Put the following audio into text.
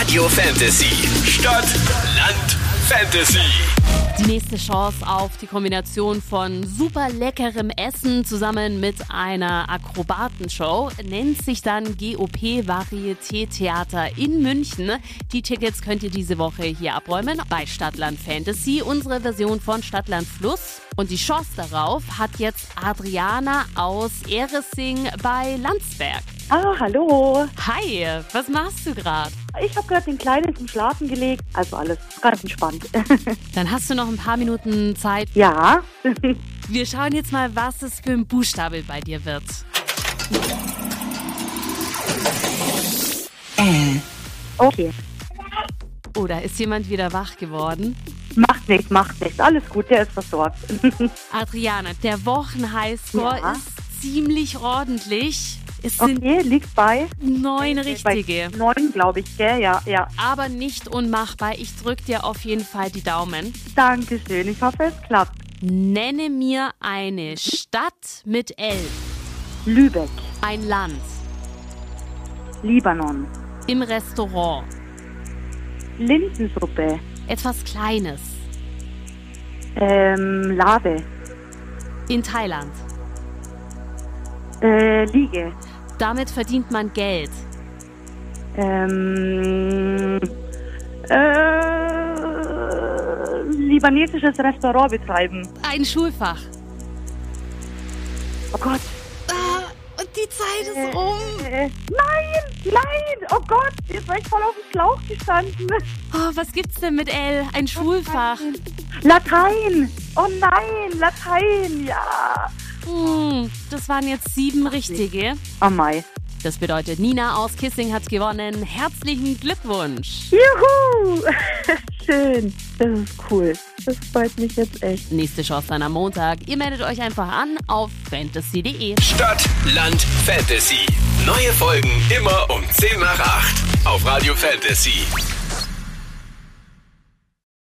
Radio Fantasy. Stadt, Land, Fantasy. Die nächste Chance auf die Kombination von super leckerem Essen zusammen mit einer Akrobatenshow nennt sich dann GOP Varieté Theater in München. Die Tickets könnt ihr diese Woche hier abräumen bei Stadtland Fantasy, unsere Version von Stadtland Fluss. Und die Chance darauf hat jetzt Adriana aus Ehresing bei Landsberg. Ah, hallo. Hi, was machst du gerade? Ich habe gerade den Kleinen zum Schlafen gelegt, also alles ganz entspannt. Dann hast du noch ein paar Minuten Zeit. Ja. Wir schauen jetzt mal, was es für ein Buchstabe bei dir wird. Okay. Oh, da ist jemand wieder wach geworden. Macht nichts. Alles gut, der ist versorgt. Adriana, der Wochenhighscore Ja. ist ziemlich ordentlich. Es sind Okay, liegt bei 9 richtige. 9, glaube ich, gell? Ja. Aber nicht unmachbar. Ich drück dir auf jeden Fall die Daumen. Dankeschön, ich hoffe, es klappt. Nenne mir eine Stadt mit L. Lübeck, Ein Land. Libanon, Im Restaurant. Linsensuppe, Etwas Kleines. Lade, In Thailand. Liege, Damit verdient man Geld. libanesisches Restaurant betreiben. Ein Schulfach. Oh Gott. Und die Zeit ist um. Nein, oh Gott, jetzt war ich voll auf dem Schlauch gestanden. Oh, was gibt's denn mit L? Ein Schulfach. Latein, oh nein, Latein, ja. Das waren jetzt 7 richtige. Oh Mai. Das bedeutet, Nina aus Kissing hat gewonnen. Herzlichen Glückwunsch. Juhu, schön, das ist cool. Das freut mich jetzt echt. Nächste Chance dann am Montag. Ihr meldet euch einfach an auf fantasy.de. Stadt, Land, Fantasy. Neue Folgen immer um 10 nach 8 auf Radio Fantasy.